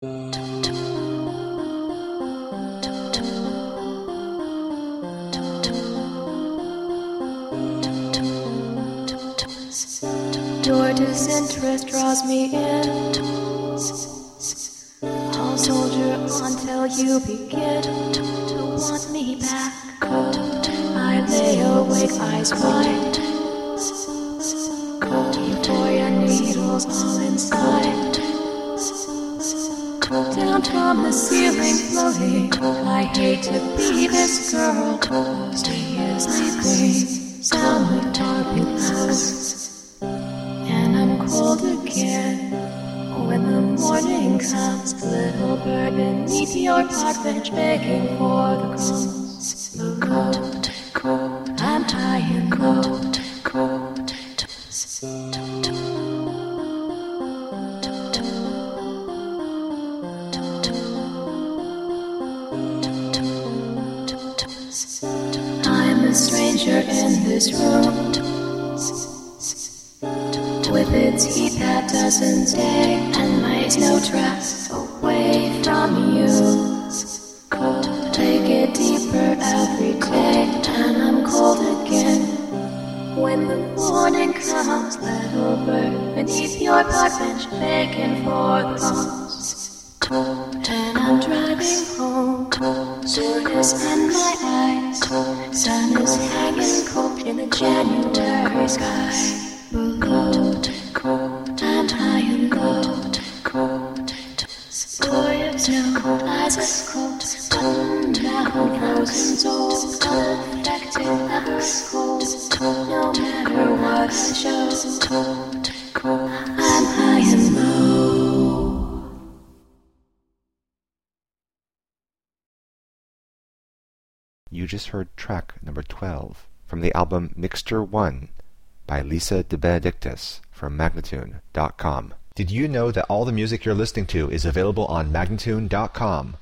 Your disinterest draws me in. I'll soldier on till you begin to want me back. I lay awake, eyes wide. Euphoria needles all inside. Down from the ceiling floating. I hate to be this girl. Stay as sleeping, soundly turbulence. And I'm cold again. When the morning comes, little bird beneath your park bench begging for the crumbs. Cold, cold, I'm tired, cold, cold. I'm a stranger in this room, with its heat that doesn't stay, and my snow tracks away from you. Take it deeper every day, and I'm cold again. When the morning comes, little bird beneath your park bench begging for the crumbs. And I'm driving home, soreness in my eyes. Sun is hanging cold in the January sky. Cold, cold, and I am cold, cold. Boy of snow, eyes as cold, tongue down, frozen souls, unaffected, ever cold. No matter what I show, cold, cold, I'm high and low. You just heard track number 12 from the album Mixture 1 by Lisa De Benedictis from Magnatune.com. Did you know that all the music you're listening to is available on Magnatune.com?